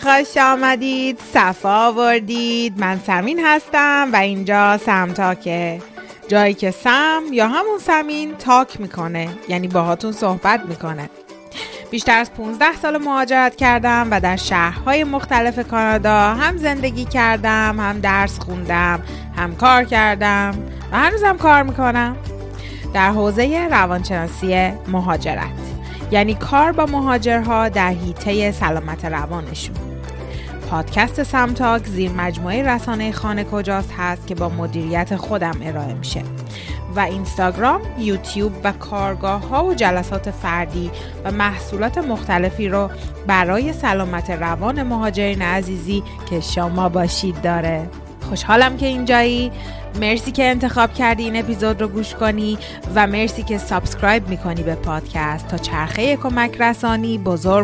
خوش آمدید، صفا آوردید. من سمین هستم و اینجا سم تاکه، جایی که سم یا همون سمین تاک میکنه، یعنی باهاتون صحبت میکنه. بیشتر از 15 سال مهاجرت کردم و در شهرهای مختلف کانادا هم زندگی کردم، هم درس خوندم، هم کار کردم و هنوزم کار میکنم در حوزه روانشناسی مهاجرت، یعنی کار با مهاجرها در حیطه سلامت روانشون. پادکست سم تاک زیر مجموعه رسانه خانه کجاست هست که با مدیریت خودم ارائه میشه و اینستاگرام، یوتیوب و کارگاه ها و جلسات فردی و محصولات مختلفی رو برای سلامت روان مهاجرین عزیزی که شما باشید داره. خوشحالم که اینجایی. مرسی که انتخاب کردی این اپیزود رو گوش کنی و مرسی که سابسکرایب میکنی به پادکست تا چرخه کمک رسانی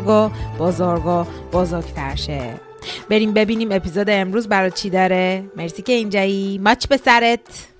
بزرگتر شه. بریم ببینیم اپیزود امروز برای چی داره. مرسی که اینجایی. ماچ به سرت.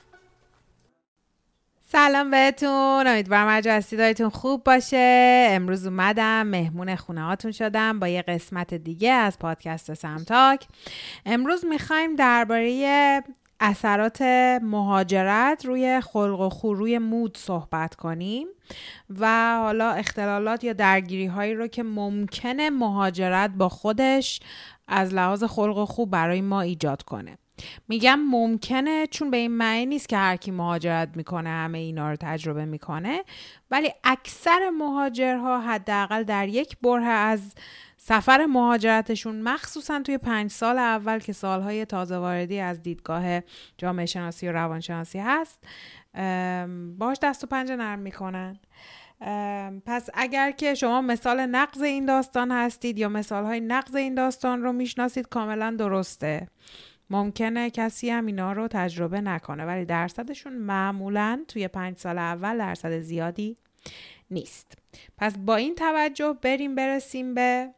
سلام بهتون، امیدوارم هر جا هستید حالتون خوب باشه. امروز اومدم مهمون خونه هاتون شدم با یه قسمت دیگه از پادکست سم تاک. امروز میخوایم درباره اثرات مهاجرت روی خلق و خو، روی مود صحبت کنیم و حالا اختلالات یا درگیری هایی رو که ممکنه مهاجرت با خودش از لحاظ خلق و خو برای ما ایجاد کنه. میگم ممکنه چون به این معنی نیست که هر کی مهاجرت میکنه همه اینا رو تجربه میکنه، ولی اکثر مهاجرها حداقل در یک بره از سفر مهاجرتشون، مخصوصا توی 5 سال اول که سالهای تازه واردی از دیدگاه جامعه شناسی و روانشناسی هست، باش دست و پنجه نرم میکنن. پس اگر که شما مثال نقض این داستان هستید یا مثالهای نقض این داستان رو میشناسید، کاملا درسته. ممکنه کسی هم اینا رو تجربه نکنه، ولی درصدشون معمولاً توی 5 سال اول درصد زیادی نیست. پس با این توجه برسیم به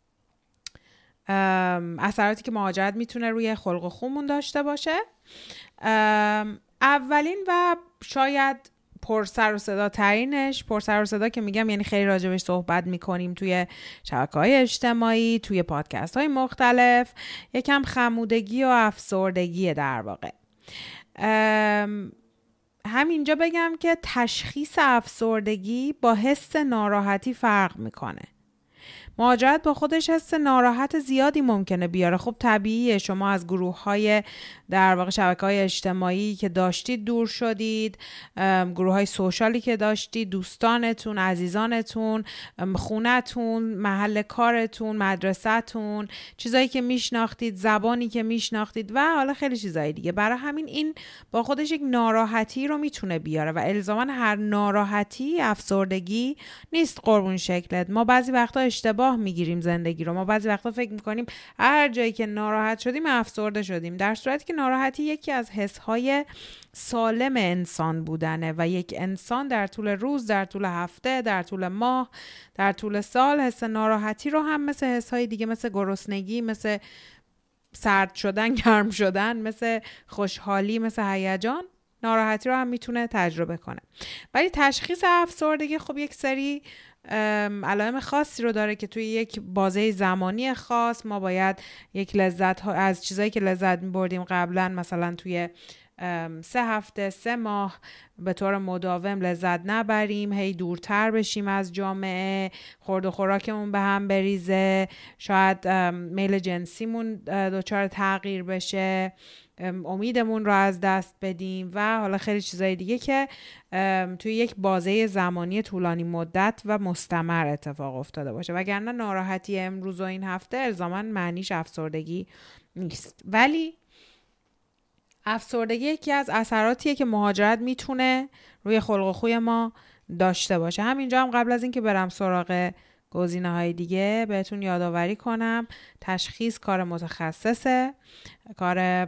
اثراتی که مهاجرت میتونه روی خلق و خومون داشته باشه. اولین و شاید پرسر و صدا ترینش، پرسر و صدا که میگم یعنی خیلی راجبش صحبت میکنیم توی شبکه‌های اجتماعی، توی پادکست های مختلف، یکم خمودگی و افسردگی در واقع. همینجا بگم که تشخیص افسردگی با حس ناراحتی فرق میکنه. مهاجرت با خودش حس ناراحت زیادی ممکنه بیاره. خب طبیعیه، شما از گروه‌های در واقع شبکه‌های اجتماعی که داشتید دور شدید، گروه‌های سوشالی که داشتید، دوستانتون، عزیزانتون، خونه‌تون، محل کارتون، مدرسه‌تون، چیزایی که میشناختید، زبانی که میشناختید و حالا خیلی چیزای دیگه. برای همین این با خودش یک ناراحتی رو میتونه بیاره و الزاماً هر ناراحتی افسردگی نیست. قربون شکلت، ما بعضی وقتا اشتباه میگیریم زندگی رو. ما بعضی وقتا فکر میکنیم هر جایی که ناراحت شدیم افسرده شدیم، در صورتی که ناراحتی یکی از حسهای سالم انسان بودنه و یک انسان در طول روز، در طول هفته، در طول ماه، در طول سال حس ناراحتی رو هم مثل حسهای دیگه، مثل گرسنگی، مثل سرد شدن، گرم شدن، مثل خوشحالی، مثل هیجان، ناراحتی رو هم میتونه تجربه کنه. ولی تشخیص افسردگی خب یک سری علائم خاصی رو داره که توی یک بازه زمانی خاص ما باید یک لذت ها از چیزایی که لذت می‌بردیم قبلا، مثلا توی 3 هفته 3 ماه به طور مداوم لذت نبریم، هی دورتر بشیم از جامعه، خورد و خوراکمون به هم بریزه، شاید میل جنسیمون دچار تغییر بشه، امیدمون رو از دست بدیم و حالا خیلی چیزای دیگه که توی یک بازه زمانی طولانی مدت و مستمر اتفاق افتاده باشه. وگرنه ناراحتی امروز و این هفته الزاماً معنیش افسردگی نیست. ولی افسردگی یکی از اثراتیه که مهاجرت میتونه روی خلق و خوی ما داشته باشه. همینجا هم قبل از این که برم سراغ گزینه‌های دیگه بهتون یادآوری کنم تشخیص کار متخصصه، کار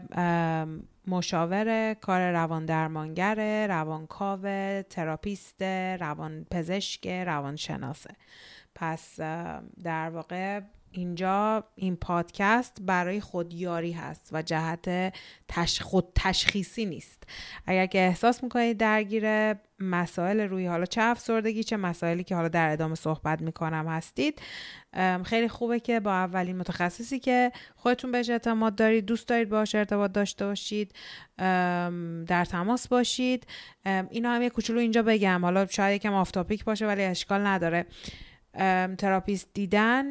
مشاوره، کار روان درمانگره، روانکاوه، تراپیسته، روان پزشک، روانشناسه. پس در واقع اینجا این پادکست برای خودیاری هست و جهت خود تشخیصی نیست. اگر که احساس میکنید درگیر مسائل روی حالا چه افسردگی چه مسائلی که حالا در ادامه صحبت میکنم هستید، خیلی خوبه که با اولین متخصصی که خودتون بهش اعتماد دارید، دوست دارید باهاش ارتباط داشته باشید، در تماس باشید. اینو هم یه کوچولو اینجا بگم، حالا شاید یکم آف تاپیک باشه ولی اشکال نداره. تراپیست دیدن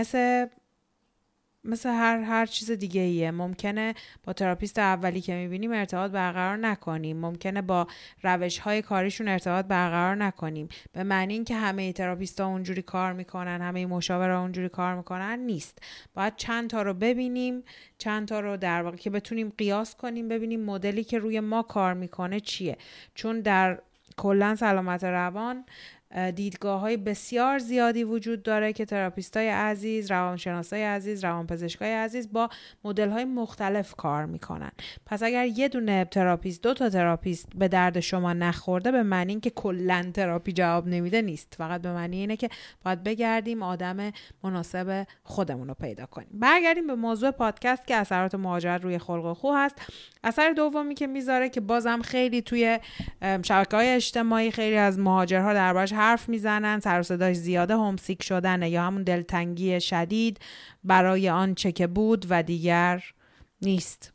مثل هر چیز دیگه ایه. ممکنه با تراپیست اولی که میبینیم ارتباط برقرار نکنیم، ممکنه با روش های کاریشون ارتباط برقرار نکنیم. به معنی این که همه تراپیست ها اونجوری کار میکنن، همه مشاورها اونجوری کار میکنن نیست. باید چند تا رو ببینیم، چند تا رو در واقع که بتونیم قیاس کنیم، ببینیم مدلی که روی ما کار میکنه چیه. چون در کلا سلامت روان دیدگاه‌های بسیار زیادی وجود داره که تراپیستای عزیز، روانشناسای عزیز، روانپزشکای عزیز با مدل‌های مختلف کار میکنن. پس اگر یه دونه تراپیست، 2 تا تراپیست به درد شما نخورده، به معنی اینکه کلاً تراپی جواب نمیده نیست. فقط به معنی اینه که باید بگردیم آدم مناسب خودمون رو پیدا کنیم. برگردیم به موضوع پادکست که اثرات مهاجرت روی خلق و خو هست. اثر دومی که میذاره که بازم خیلی توی شبکه‌های اجتماعی خیلی از مهاجرها دربارش حرف میزنن، سر و صداش زیاده، هومسیک شدنه یا همون دلتنگی شدید برای آنچه که بود و دیگر نیست.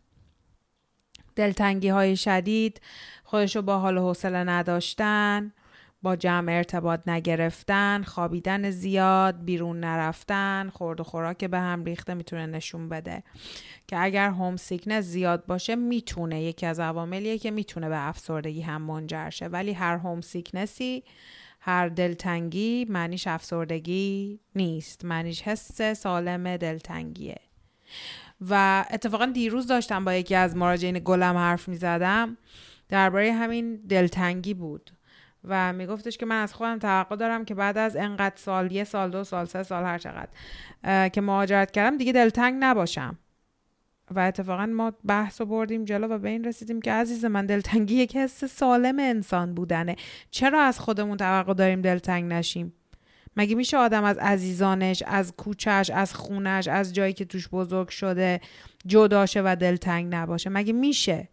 دلتنگی های شدید، خودشو با حال و حوصله نداشتن، با جمع ارتباط نگرفتن، خوابیدن زیاد، بیرون نرفتن، خورد و خوراک به هم ریخته میتونه نشون بده که اگر هوم سیکنس زیاد باشه میتونه یکی از عواملیه که میتونه به افسردگی هم منجر شه. ولی هر هوم سیکنسی، هر دلتنگی معنیش افسردگی نیست، معنیش حس سالم دلتنگیه. و اتفاقا دیروز داشتم با یکی از مراجعین گلم حرف میزدم درباره همین دلتنگی بود و میگفتش که من از خودم توقع دارم که بعد از انقدر سال، 1 سال 2 سال 3 سال هر چقدر که مهاجرت کردم دیگه دلتنگ نباشم. و اتفاقا ما بحث رو بردیم جلو و به این رسیدیم که عزیز من، دلتنگی یک حس سالم انسان بودنه. چرا از خودمون توقع داریم دلتنگ نشیم؟ مگه میشه آدم از عزیزانش، از کوچش، از خونش، از جایی که توش بزرگ شده جدا شه و دلتنگ نباشه؟ مگه میشه؟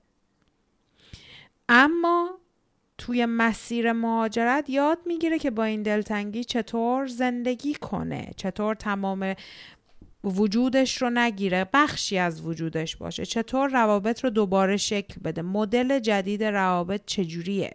اما توی مسیر مهاجرت یاد میگیره که با این دلتنگی چطور زندگی کنه، چطور تمام وجودش رو نگیره، بخشی از وجودش باشه، چطور روابط رو دوباره شکل بده. مدل جدید روابط چجوریه؟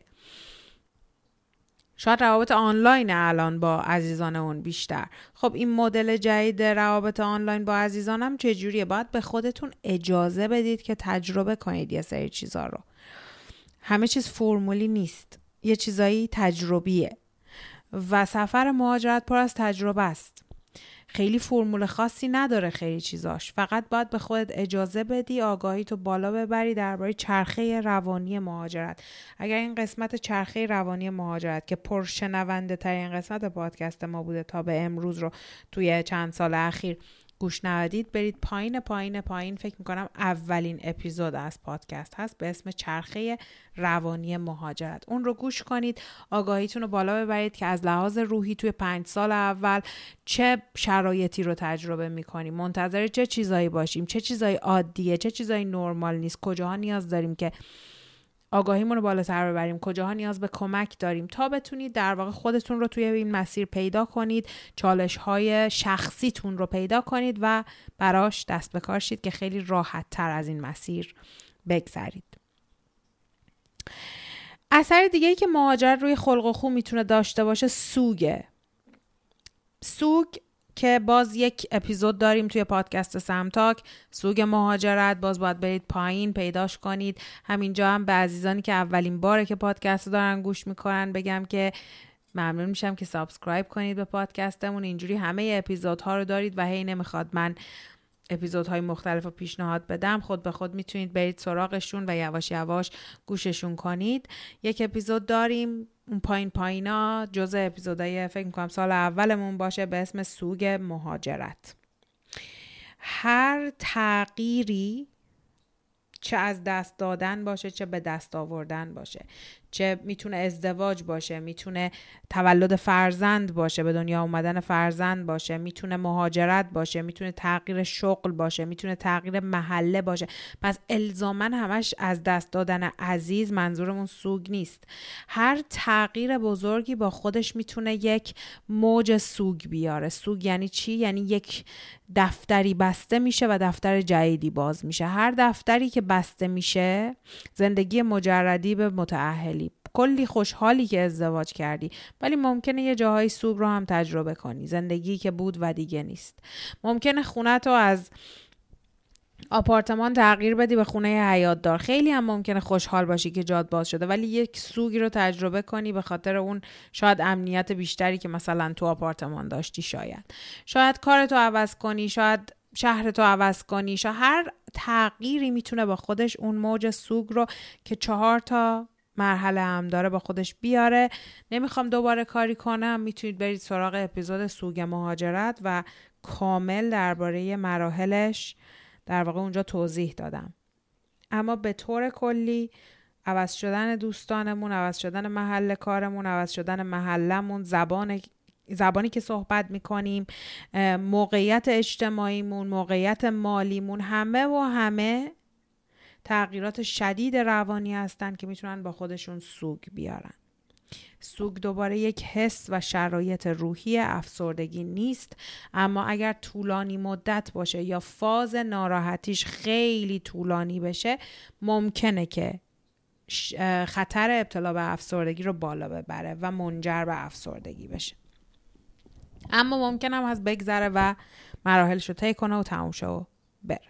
شاید روابط آنلاین الان با عزیزان اون بیشتر. خب این مدل جدید روابط آنلاین با عزیزانم چجوریه؟ باید به خودتون اجازه بدید که تجربه کنید یه سری چیزا رو. همه چیز فرمولی نیست، یه چیزایی تجربیه و سفر مهاجرت پر از تجربه است. خیلی فرمول خاصی نداره خیلی چیزاش، فقط باید به خودت اجازه بدی آگاهی تو بالا ببری درباره چرخه روانی مهاجرت. اگر این قسمت چرخه روانی مهاجرت که پرشنونده ترین قسمت پادکست ما بوده تا به امروز رو توی چند سال اخیر گوش ندید، برید پایین پایین پایین. فکر میکنم اولین اپیزود از پادکست هست به اسم چرخه روانی مهاجرت. اون رو گوش کنید، آگاهیتون رو بالا ببرید که از لحاظ روحی توی 5 سال اول چه شرایطی رو تجربه میکنیم، منتظر چه چیزایی باشیم، چه چیزایی عادیه، چه چیزایی نرمال نیست، کجاها نیاز داریم که آگاهیمون رو بالاتر ببریم، کجاها نیاز به کمک داریم، تا بتونید در واقع خودتون رو توی این مسیر پیدا کنید، چالش‌های شخصیتون رو پیدا کنید و براش دست به کار شید که خیلی راحت تر از این مسیر بگذرید. اثر دیگه‌ای که مهاجرت روی خلق و خو میتونه داشته باشه سوگ که باز یک اپیزود داریم توی پادکست سمتاک، سوگ مهاجرت. باز باید برید پایین پیداش کنید. همینجا هم به عزیزانی که اولین باره که پادکست دارن گوش میکنن بگم که ممنون میشم که سابسکرایب کنید به پادکستمون. اینجوری همه اپیزودها رو دارید و هی نمیخواد من اپیزودهای مختلف رو پیشنهاد بدم، خود به خود میتونید برید سراغشون و یواش یواش گوششون کنید. یک اپیزود داریم اون پایینا جزء اپیزودهای فکر میکنم سال اولمون باشه به اسم سوگ مهاجرت. هر تغییری چه از دست دادن باشه چه به دست آوردن باشه، چه میتونه ازدواج باشه، میتونه تولد فرزند باشه، به دنیا اومدن فرزند باشه، میتونه مهاجرت باشه، میتونه تغییر شغل باشه، میتونه تغییر محله باشه. پس الزاماً همش از دست دادن عزیز منظورمون سوگ نیست. هر تغییر بزرگی با خودش میتونه یک موج سوگ بیاره. سوگ یعنی چی؟ یعنی یک دفتری بسته میشه و دفتر جدیدی باز میشه. هر دفتری که بسته میشه زندگی مجردی به متأهلی. کلی خوشحالی که ازدواج کردی، ولی ممکنه یه جاهای سوگ رو هم تجربه کنی. زندگی که بود و دیگه نیست. ممکنه خونه تو از آپارتمان تغییر بدی به خونه حیاط دار. خیلی هم ممکنه خوشحال باشی که جات باز شده، ولی یک سوگی رو تجربه کنی به خاطر اون شاید امنیت بیشتری که مثلا تو آپارتمان داشتی. شاید کارتو عوض کنی، شاید شهرتو عوض کنی. شاید هر تغییری میتونه با خودش اون موج سوگ رو که 4 مرحله هم داره با خودش بیاره. نمیخوام دوباره کاری کنم، میتونید برید سراغ اپیزود سوگ مهاجرت و کامل درباره مراحلش در واقع اونجا توضیح دادم. اما به طور کلی عوض شدن دوستانمون، عوض شدن محل کارمون، عوض شدن محلمون، زبانی که صحبت میکنیم، موقعیت اجتماعیمون، موقعیت مالیمون، همه تغییرات شدید روانی هستن که میتونن با خودشون سوگ بیارن. سوگ دوباره یک حس و شرایط روحی افسردگی نیست، اما اگر طولانی مدت باشه یا فاز ناراحتیش خیلی طولانی بشه ممکنه که خطر ابتلا به افسردگی رو بالا ببره و منجر به افسردگی بشه. اما ممکنه هم از بگذره و مراحلش رو طی کنه و تموم شه و بره.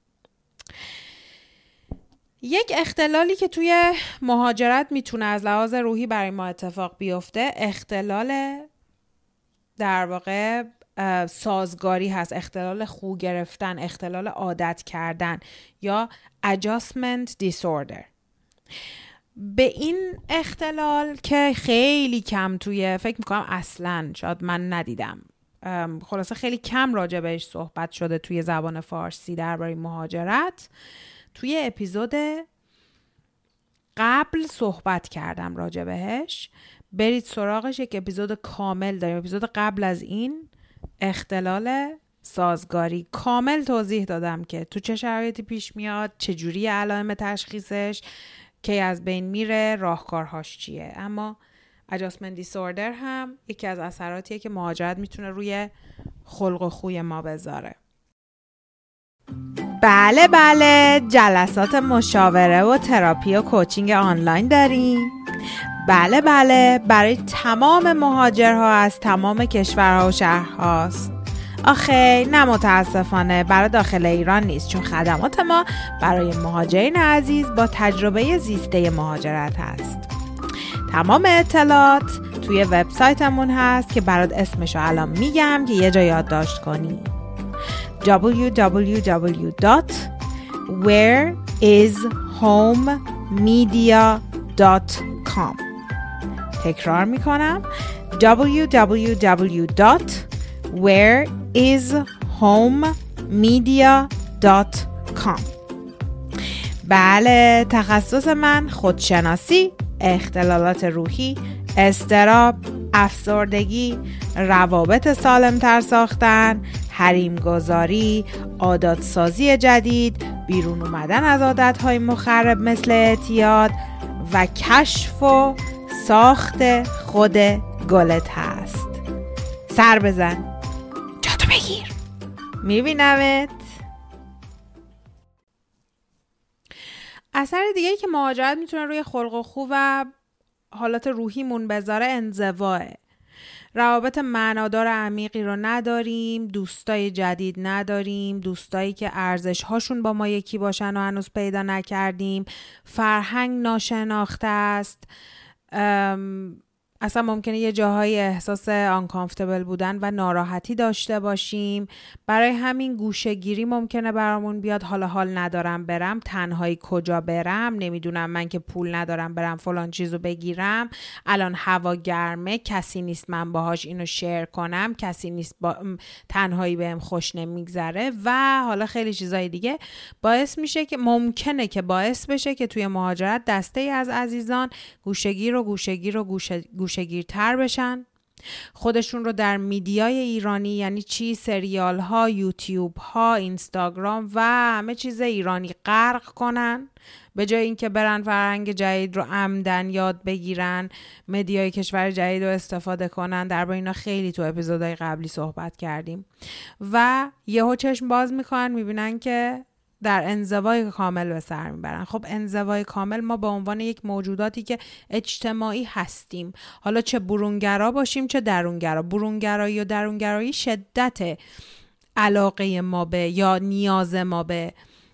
یک اختلالی که توی مهاجرت میتونه از لحاظ روحی برای ما اتفاق بیفته، اختلال در واقع سازگاری هست، اختلال خو گرفتن، اختلال عادت کردن یا adjustment disorder. به این اختلال که خیلی کم توی فکر میکنم اصلاً شاید من ندیدم، خلاصه خیلی کم راجع بهش صحبت شده توی زبان فارسی درباره مهاجرت. توی اپیزود قبل صحبت کردم راجع بهش، برید سراغش، یک اپیزود کامل داریم. اپیزود قبل از این اختلال سازگاری کامل توضیح دادم که تو چه شرایطی پیش میاد، چجوری علائم تشخیصش، کی از بین میره، راهکارهاش چیه. اما adjustment disorder هم یکی از اثراتیه که مهاجرت میتونه روی خلق و خوی ما بذاره. بله جلسات مشاوره و تراپی و کوچینگ آنلاین داریم. بله برای تمام مهاجرها از تمام کشورها و شهرهاست. آخه نه متاسفانه برای داخل ایران نیست، چون خدمات ما برای مهاجرین عزیز با تجربه زیسته مهاجرت هست. تمام اطلاعات توی وبسایتمون هست که برات اسمشو الان میگم که یه جا یادداشت کنی. www.whereishomemedia.com. تکرار میکنم www.whereishomemedia.com. بله، تخصص من خودشناسی، اختلالات روحی، اضطراب، افسردگی، روابط سالمتر ساختن، حریم گذاری، عادات سازی جدید، بیرون اومدن از عادتهای مخرب مثل اعتیاد و کشف و ساخت خود گلت هست. سر بزن، جاتو بگیر، میبینمت. اثر دیگه‌ای که مهاجرت میتونه روی خلق و خو و حالات روحیمون بذاره انزواه. روابط معنادار عمیقی رو نداریم، دوستای جدید نداریم، دوستایی که ارزش هاشون با ما یکی باشن و هنوز پیدا نکردیم، فرهنگ ناشناخته است، اصلا ممکنه یه جاهای احساس uncomfortable بودن و ناراحتی داشته باشیم. برای همین گوشه‌گیری ممکنه برامون بیاد. حال ندارم برم، تنهایی کجا برم، نمیدونم من که پول ندارم برم فلان چیزو بگیرم، الان هوا گرمه، کسی نیست من باهاش اینو شیر کنم، کسی نیست تنهایی بهم خوش نمیگذره و حالا خیلی چیزای دیگه باعث میشه که ممکنه که باعث بشه که توی مهاجرت دسته ای از عزیزان گوشه‌گیرتر بشن، خودشون رو در میدیای ایرانی، یعنی چی، سریال ها، یوتیوب ها، اینستاگرام و همه چیز ایرانی غرق کنن، به جای اینکه برن فرهنگ جدید رو عمدن یاد بگیرن، مدیای کشور جدید رو استفاده کنن. درباره اینا خیلی تو اپیزودهای قبلی صحبت کردیم و یهو چشم باز میکنن میبینن که در انزوای کامل به سر میبرن. خب انزوای کامل، ما به عنوان یک موجوداتی که اجتماعی هستیم، حالا چه برونگرا باشیم چه درونگرا، برونگرایی و درونگرایی شدت علاقه ما به یا نیاز ما به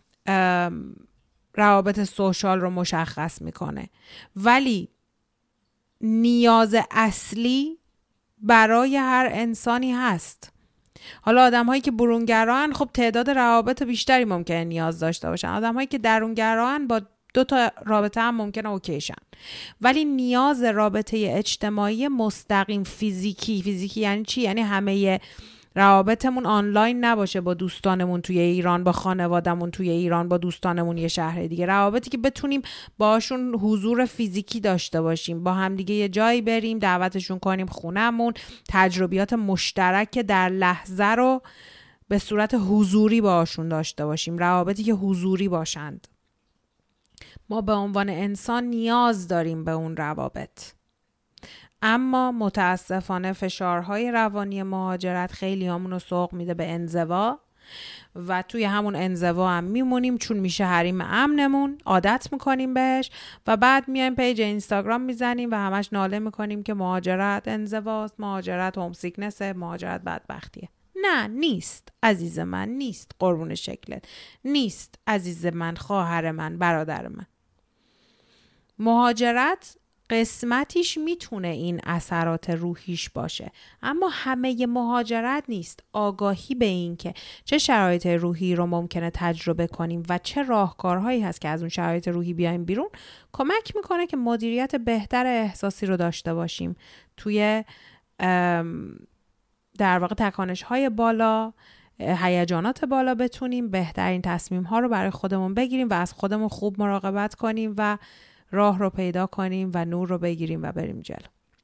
روابط سوشال رو مشخص میکنه، ولی نیاز اصلی برای هر انسانی هست. حالا آدم هایی که برونگران خب تعداد روابط بیشتری ممکنه نیاز داشته باشن، آدم هایی که درونگران با 2 رابطه هم ممکنه اوکیشن، ولی نیاز رابطه اجتماعی مستقیم فیزیکی یعنی چی؟ یعنی همه روابطمون آنلاین نباشه با دوستانمون توی ایران، با خانوادمون توی ایران، با دوستانمون یه شهر دیگه، روابطی که بتونیم باشون حضور فیزیکی داشته باشیم، با هم دیگه یه جایی بریم دعوتشون کنیم خونمون، تجربیات مشترک در لحظه رو به صورت حضوری باشون داشته باشیم، روابطی که حضوری باشند. ما به عنوان انسان نیاز داریم به اون روابط. اما متاسفانه فشارهای روانی مهاجرت خیلی همونو سوق میده به انزوا و توی همون انزوا هم میمونیم، چون میشه حریم امنمون، عادت میکنیم بهش و بعد میایم پیج اینستاگرام میزنیم و همش ناله میکنیم که مهاجرت انزواست، مهاجرت هومسیکنسه، مهاجرت بدبختیه. نه، نیست عزیز من، نیست قربون شکلت، نیست عزیز من، خواهر من، برادر من. مهاجرت قسمتیش میتونه این اثرات روحیش باشه، اما همه مهاجرت نیست. آگاهی به این که چه شرایط روحی رو ممکنه تجربه کنیم و چه راهکارهایی هست که از اون شرایط روحی بیایم بیرون کمک میکنه که مدیریت بهتر احساسی رو داشته باشیم توی در واقع تکانش‌های بالا، هیجانات بالا، بتونیم بهترین تصمیم‌ها رو برای خودمون بگیریم و از خودمون خوب مراقبت کنیم و راه رو پیدا کنیم و نور رو بگیریم و بریم جلو.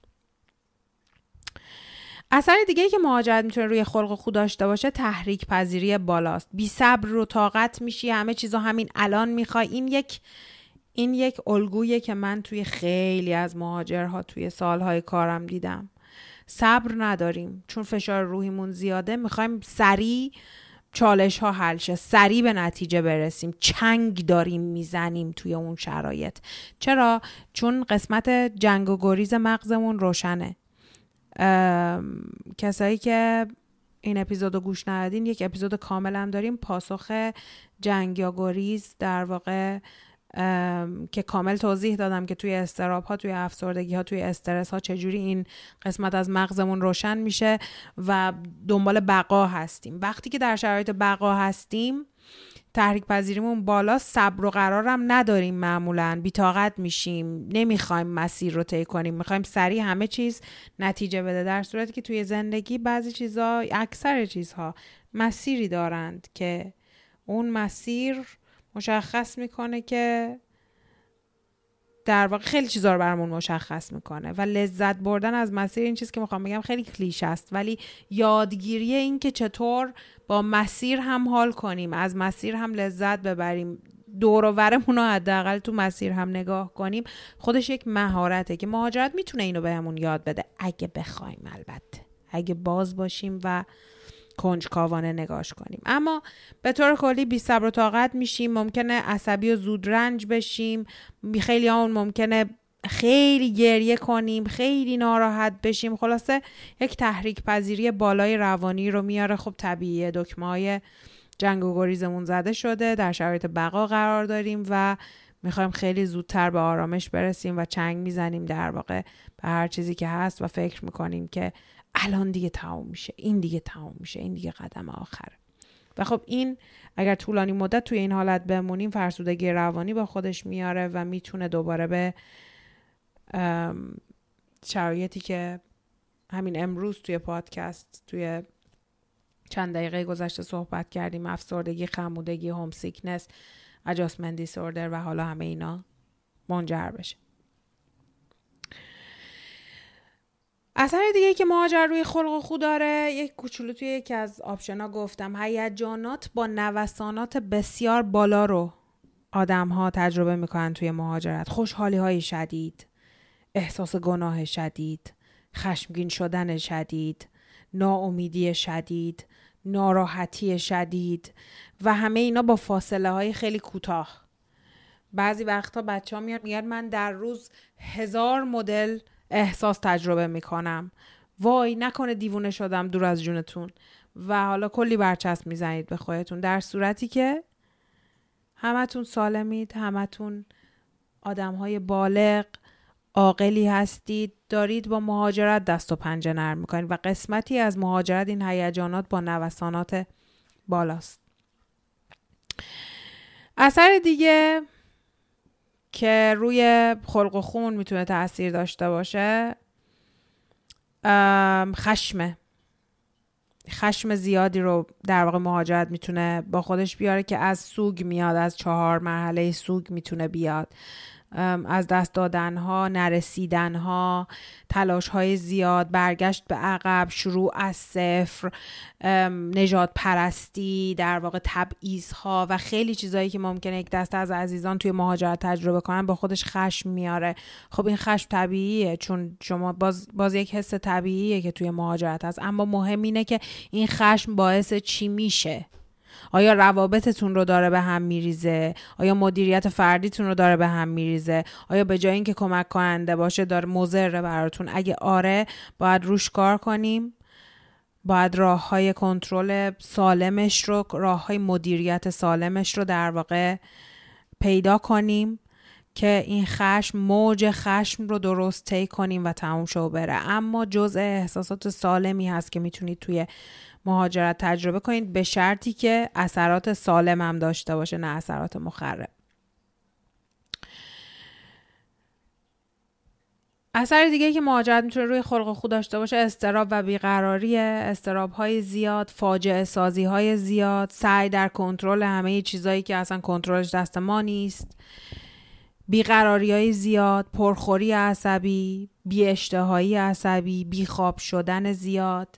اثر دیگه‌ای که مهاجرت میتونه روی خلق خود داشته باشه تحریک پذیری بالاست. بی صبر و طاقت میشی، همه چیزو همین الان میخوای. این یک الگویی که من توی خیلی از مهاجرها توی سالهای کارم دیدم. صبر نداریم چون فشار روحیمون زیاده، میخوایم سریع چالش ها حل شه، سریع به نتیجه برسیم، چنگ داریم میزنیم توی اون شرایط. چرا؟ چون قسمت جنگ و گریز مغزمون روشنه. کسایی که این اپیزودو گوش ندادین، یک اپیزود کامل هم داریم، پاسخ جنگ یا گریز، در واقع که کامل توضیح دادم که توی اضطراب ها، توی افسردگی ها، توی استرس ها چجوری این قسمت از مغزمون روشن میشه و دنبال بقا هستیم. وقتی که در شرایط بقا هستیم تحریک پذیریمون بالا، صبر و قرارم نداریم، معمولاً بی‌طاقت میشیم، نمیخوایم مسیر رو طی کنیم، میخوایم سریع همه چیز نتیجه بده، در صورتی که توی زندگی بعضی چیزها، اکثر چیزها مسیری دارند که اون مسیر مشخص میکنه که در واقع خیلی چیزا رو برامون مشخص میکنه و لذت بردن از مسیر، این چیز که میخوام بگم خیلی کلیشه است، ولی یادگیری این که چطور با مسیر هم حال کنیم، از مسیر هم لذت ببریم، دور و برمون رو حداقل تو مسیر هم نگاه کنیم، خودش یک مهارته که مهاجرت میتونه اینو بهمون یاد بده، اگه بخوایم، البته اگه باز باشیم و کنجکاوانه نگاش کنیم. اما به طور کلی بی صبر و طاقت میشیم، ممکنه عصبی و زود رنج بشیم، خیلی همون ممکنه خیلی گریه کنیم، خیلی ناراحت بشیم. خلاصه یک تحریک پذیری بالای روانی رو میاره. خب طبیعیه، دکمه‌های جنگ و گریزمون زده شده، در شرایط بقا قرار داریم و میخوایم خیلی زودتر به آرامش برسیم و چنگ میزنیم در واقع به هر چیزی که هست و فکر میکنیم که الان دیگه تموم میشه، این دیگه تموم میشه، این دیگه قدم آخره. و خب این اگر طولانی مدت توی این حالت بمونیم فرسودگی روانی با خودش میاره و میتونه دوباره به شرایطی که همین امروز توی پادکست توی چند دقیقه گذشته صحبت کردیم، افسردگی، خمودگی، هوم سیکنس، ادجاستمنت دیسوردر و حالا همه اینا منجر بشه. اثر دیگه که مهاجرت روی خلق و خو داره، یک کوچولو توی یکی از آپشنا گفتم، هیجانات با نوسانات بسیار بالا رو آدم ها تجربه میکنن توی مهاجرت. خوشحالی های شدید، احساس گناه شدید، خشمگین شدن شدید، ناامیدی شدید، ناراحتی شدید و همه اینا با فاصله های خیلی کوتاه. بعضی وقتا بچه ها میگن من در روز 1000 مدل احساس تجربه میکنم. وای نکنه دیوونه شدم، دور از جونتون. و حالا کلی برچسب میزنید به خودتون، در صورتی که همتون سالمید، همتون آدم های بالغ عاقلی هستید، دارید با مهاجرت دست و پنجه نرم میکنید و قسمتی از مهاجرت این هیجانات با نوسانات بالاست. اثر دیگه که روی خلق و خون میتونه تأثیر داشته باشه خشم زیادی رو در واقع مهاجرت میتونه با خودش بیاره که از سوگ میاد، از 4 مرحله سوگ میتونه بیاد، از دست دادنها، نرسیدنها، تلاشهای زیاد، برگشت به عقب، شروع از صفر، نژاد پرستی، در واقع تبعیض‌ها و خیلی چیزایی که ممکنه یک دسته از عزیزان توی مهاجرت تجربه کنن با خودش خشم میاره. خب این خشم طبیعیه، چون شما باز یک حس طبیعیه که توی مهاجرت هست، اما مهم اینه که این خشم باعث چی میشه. آیا روابطتون رو داره به هم میریزه؟ آیا مدیریت فردیتون رو داره به هم میریزه؟ آیا به جای اینکه کمک کننده باشه داره مضر براتون؟ اگه آره، باید روش کار کنیم. باید راه‌های کنترل سالمش رو، راه‌های مدیریت سالمش رو در واقع پیدا کنیم که این موج خشم رو درست طی کنیم و تموم شو بره. اما جزء احساسات سالمی هست که میتونید توی مهاجرت تجربه کنید، به شرطی که اثرات سالم هم داشته باشه، نه اثرات مخرب. اثر دیگه که مهاجرت میتونه روی خلق و خو داشته باشه اضطراب و بیقراریه. اضطراب‌های زیاد، فاجعه سازی‌های زیاد، سعی در کنترل همه چیزایی که اصلا کنترلش دست ما نیست، بیقراری‌های زیاد، پرخوری عصبی، بی‌اشتهایی عصبی، بیخواب شدن زیاد.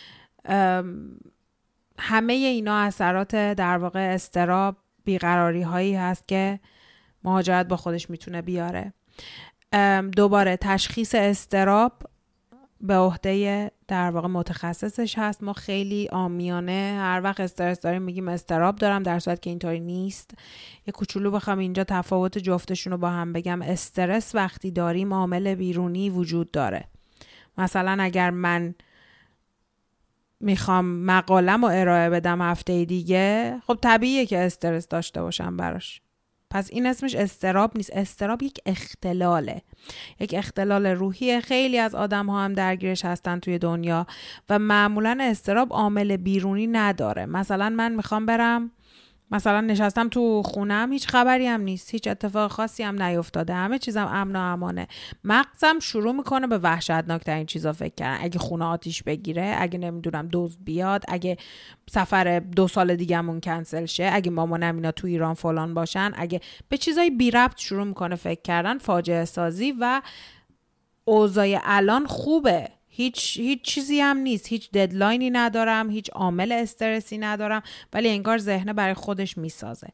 همه اینا اثرات در واقع اضطراب، بیقراری هایی هست که مهاجرت با خودش میتونه بیاره. دوباره تشخیص اضطراب به عهده در واقع متخصصش هست. ما خیلی عامیانه هر وقت استرس داریم میگیم اضطراب دارم، در صورت که اینطوری نیست. یه کوچولو بخوام اینجا تفاوت جفتشون رو با هم بگم، استرس وقتی داریم عامل بیرونی وجود داره. مثلا اگر من میخوام مقالم رو ارائه بدم هفته دیگه، خب طبیعیه که استرس داشته باشم براش. پس این اسمش اضطراب نیست. اضطراب یک اختلاله، یک اختلال روحی. خیلی از آدم ها هم درگیرش هستن توی دنیا و معمولا اضطراب عامل بیرونی نداره. مثلا من میخوام برم، مثلا نشستم تو خونم، هیچ خبری هم نیست، هیچ اتفاق خاصی هم نیفتاده، همه چیزم امن و امانه. مغزم شروع میکنه به وحشتناک‌ترین چیزا فکر کردن. اگه خونه آتیش بگیره، اگه نمیدونم دزد بیاد، اگه سفر 2 سال دیگه‌مون کنسل شه، اگه مامانم اینا تو ایران فلان باشن، اگه به چیزای بی ربط شروع میکنه فکر کردن، فاجعه سازی. و اوضاع الان خوبه، هیچ چیزی هم نیست، هیچ ددلاینی ندارم، هیچ عامل استرسی ندارم، ولی انگار ذهن برای خودش میسازه.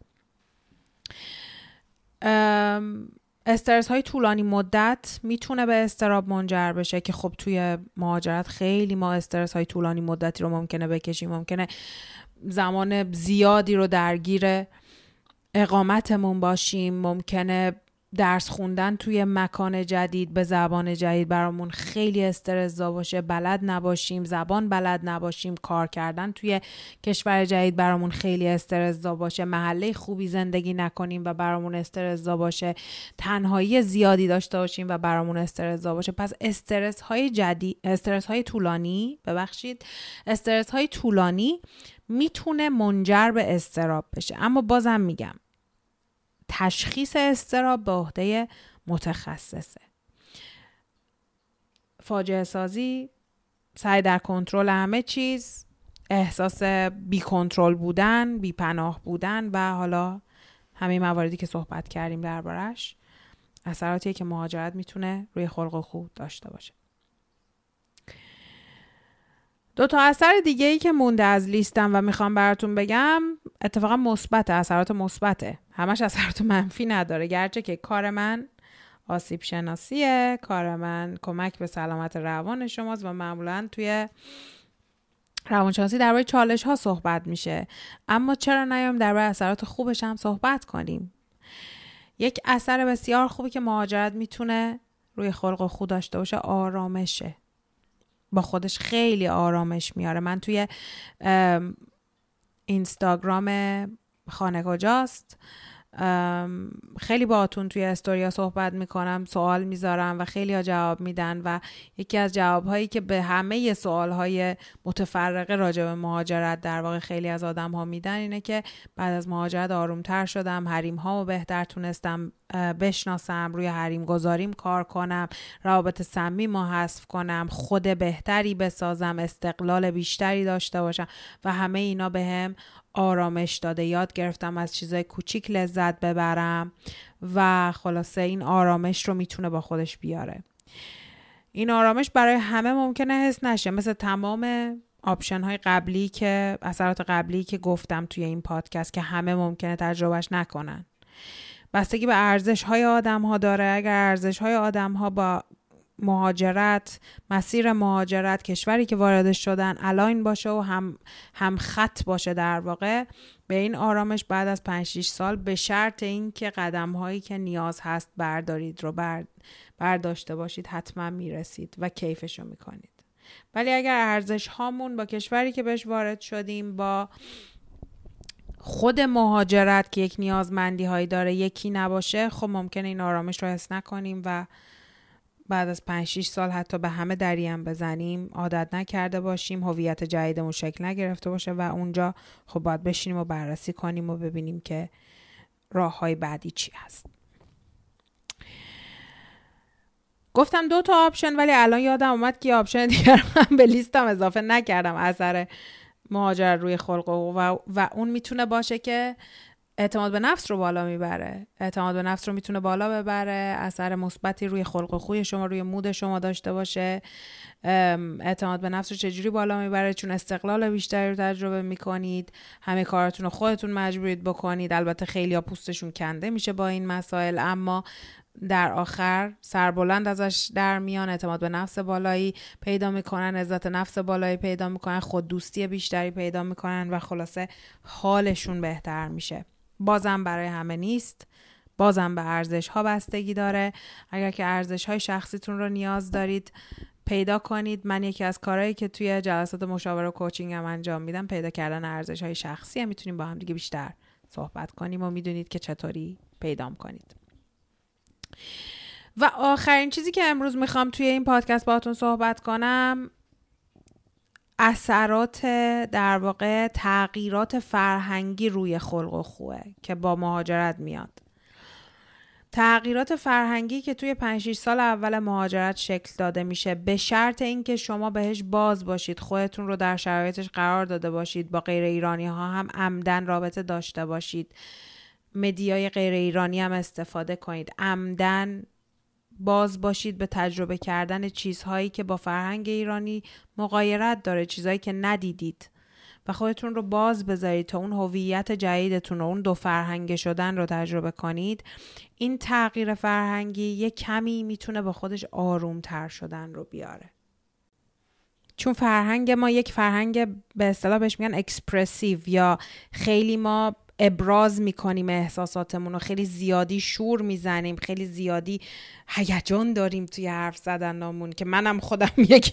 استرس های طولانی مدت میتونه به اضطراب منجر بشه که خب توی مهاجرت خیلی ما استرس های طولانی مدتی رو ممکنه بکشیم، ممکنه زمان زیادی رو درگیر اقامتمون باشیم، ممکنه درس خوندن توی مکان جدید به زبان جدید برامون خیلی استرس‌زا باشه، بلد نباشیم، زبان بلد نباشیم، کار کردن توی کشور جدید برامون خیلی استرس‌زا باشه، محله خوبی زندگی نکنیم و برامون استرس‌زا باشه، تنهایی زیادی داشته باشیم و برامون استرس‌زا باشه. پس استرس های طولانی میتونه منجر به اضطراب بشه. اما بازم میگم تشخیص اضطراب به عهده متخصصه. فاجعه سازی، سعی در کنترل همه چیز، احساس بی کنترل بودن، بی پناه بودن و حالا همه مواردی که صحبت کردیم دربارش، اثراتیه که مهاجرت میتونه روی خلق و خو داشته باشه. 2 اثر دیگه ای که مونده از لیستم و میخوام براتون بگم اتفاقا مثبته، اثرات مثبته، همش اثرات منفی نداره. گرچه که کار من آسیب شناسیه، کار من کمک به سلامت روان شماست و معمولا توی روانشناسی درباره چالش ها صحبت میشه، اما چرا نیام درباره اثرات خوبش هم صحبت کنیم. یک اثر بسیار خوبی که مهاجرت میتونه روی خلق و خو داشته باشه آرامشه. با خودش خیلی آرامش میاره. من توی اینستاگرام خانه کجاست خیلی باهاتون توی استوریا صحبت میکنم، سوال میذارم و خیلی ها جواب میدن و یکی از جوابهایی که به همه سوالهای متفرقه راجع به مهاجرت در واقع خیلی از آدم ها میدن اینه که بعد از مهاجرت آرومتر شدم، حریم ها بهتر تونستم بشناسم، روی حریم گذاریم کار کنم، روابط صمیمی رو حذف کنم، خود بهتری بسازم، استقلال بیشتری داشته باشم و همه اینا بهم آرامش داده. یاد گرفتم از چیزای کوچیک لذت ببرم و خلاصه این آرامش رو میتونه با خودش بیاره. این آرامش برای همه ممکنه حس نشه، مثل تمام آپشن های قبلی که اثرات قبلی که گفتم توی این پادکست که همه ممکنه تجربهش نکنن. بستگی به ارزش های آدم ها داره. اگر ارزش های آدم ها با مهاجرت، مسیر مهاجرت، کشوری که واردش شدن الاین باشه و هم خط باشه در واقع، به این آرامش بعد از 5-6 سال به شرط این که قدم هایی که نیاز هست بردارید رو برداشته باشید حتما میرسید و کیفشو میکنید. ولی اگر ارزش هامون با کشوری که بهش وارد شدیم، با خود مهاجرت که یک نیازمندی هایی داره یکی نباشه، خب ممکنه این آرامش رو حس نکنیم و بعد از 5-6 سال حتی به همه دریم بزنیم، عادت نکرده باشیم، هویت جدیدمون شکل نگرفته باشه و اونجا خب باید بشینیم و بررسی کنیم و ببینیم که راههای بعدی چی هست. گفتم 2 آپشن، ولی الان یادم اومد که آپشن دیگر من به لیستم اضافه نکردم اثر مهاجرت روی خلق و اون میتونه باشه که اعتماد به نفس رو بالا میبره. اعتماد به نفس رو میتونه بالا ببره، اثر مثبتی روی خلق و خوی شما، روی مود شما داشته باشه. اعتماد به نفس رو چجوری بالا میبره؟ چون استقلال بیشتری رو تجربه میکنید، همه کاراتون رو خودتون مجبورید بکنید. البته خیلی ها پوستشون کنده میشه با این مسائل، اما در آخر سربلند ازش در میان، اعتماد به نفس بالایی پیدا میکنن، عزت نفس بالایی پیدا میکنن، خود دوستی بیشتری پیدا میکنن و خلاصه حالشون بهتر میشه. بازم برای همه نیست، بازم به ارزش ها بستگی داره. اگر که ارزش های شخصیتون رو نیاز دارید پیدا کنید. من یکی از کارهایی که توی جلسات مشاوره و کوچینگ هم انجام میدم پیدا کردن ارزش های شخصی هم. میتونیم با هم دیگه بیشتر صحبت کنیم و میدونید که چطوری پیدا کنید. و آخرین چیزی که امروز میخوام توی این پادکست باهاتون صحبت کنم اثرات در واقع تغییرات فرهنگی روی خلق و خوه که با مهاجرت میاد. تغییرات فرهنگی که توی 5-6 سال اول مهاجرت شکل داده میشه، به شرط اینکه شما بهش باز باشید، خودتون رو در شرایطش قرار داده باشید، با غیر ایرانی ها هم عمدن رابطه داشته باشید، مدیای غیر ایرانی هم استفاده کنید، عمدن باز باشید به تجربه کردن چیزهایی که با فرهنگ ایرانی مغایرت داره، چیزهایی که ندیدید و خودتون رو باز بذارید تا اون هویت جدیدتون و اون 2 فرهنگ شدن رو تجربه کنید. این تغییر فرهنگی یه کمی میتونه با خودش آرومتر شدن رو بیاره. چون فرهنگ ما یک فرهنگ به اصطلاح بهش میگن اکسپرسیو یا خیلی ما ابراز میکنیم احساساتمون رو، خیلی زیادی شور میزنیم، خیلی زیادی هیجان داریم توی حرف زدنمون که منم خودم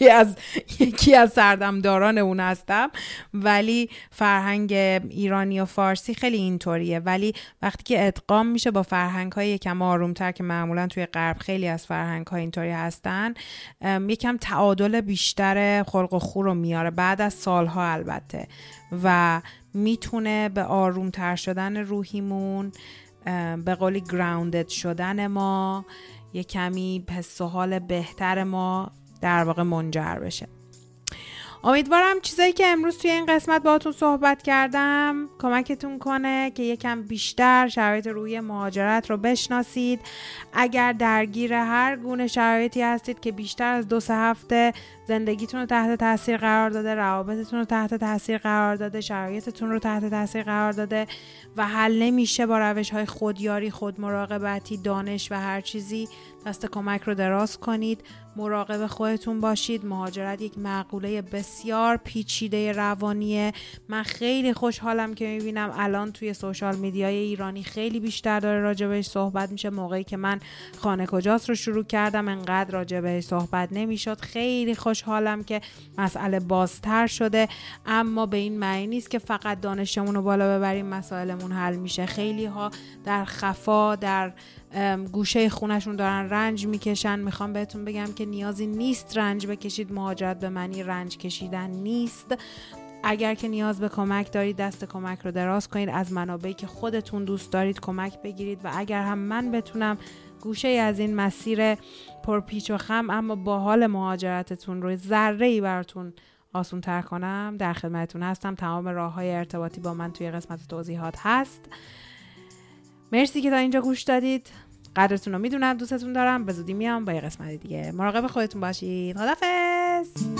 یکی از سردمداران اون هستم. ولی فرهنگ ایرانی و فارسی خیلی اینطوریه. ولی وقتی که ادغام میشه با فرهنگ‌های یکم آرومتر که معمولا توی غرب خیلی از فرهنگ‌ها اینطوری هستن، یکم تعادل بیشتر خلق و خو رو میاره بعد از سالها البته، و میتونه به آرومتر شدن روحیمون، به قولی گراوندد شدن ما، یه کمی حس و حال بهتر ما در واقع منجر بشه. امیدوارم چیزایی که امروز توی این قسمت باهاتون صحبت کردم کمکتون کنه که یکم بیشتر شرایط روحی مهاجرت رو بشناسید. اگر درگیر هر گونه شرایطی هستید که بیشتر از 2-3 هفته زندگیتون رو تحت تاثیر قرار داده، روابطتون رو تحت تاثیر قرار داده، شرایطتون رو تحت تاثیر قرار داده و حل نمیشه با روش‌های خودیاری، خودمراقبتی، دانش و هر چیزی، دست کمک رو دراز کنید. مراقب خودتون باشید. مهاجرت یک معقوله بسیار پیچیده روانیه. من خیلی خوشحالم که میبینم الان توی سوشال میدیای ایرانی خیلی بیشتر داره راجع بهش صحبت میشه. موقعی که من خانه کجاست رو شروع کردم انقدر راجع بهش صحبت نمیشد. خیلی خوشحالم که مسئله بازتر شده، اما به این معنی نیست که فقط دانشمون رو بالا ببریم مسائلمون حل میشه. خیلی ها در خفا در گوشه خونشون دارن رنج میکشن. میخوام بهتون بگم که نیازی نیست رنج بکشید. مهاجرت به معنی رنج کشیدن نیست. اگر که نیاز به کمک دارید دست کمک رو دراز کنید، از منابعی که خودتون دوست دارید کمک بگیرید و اگر هم من بتونم گوشه از این مسیر پرپیچ و خم اما با حال مهاجرتتون رو ذره‌ای براتون آسان تر کنم در خدمتتون هستم. تمام راه‌های ارتباطی با من توی قسمت توضیحات هست. مرسی که تا اینجا گوش دادید. قدرتون رو میدونم، دوستتون دارم. به زودی میام با یه قسمت دیگه. مراقب خودتون باشید. خداحافظ.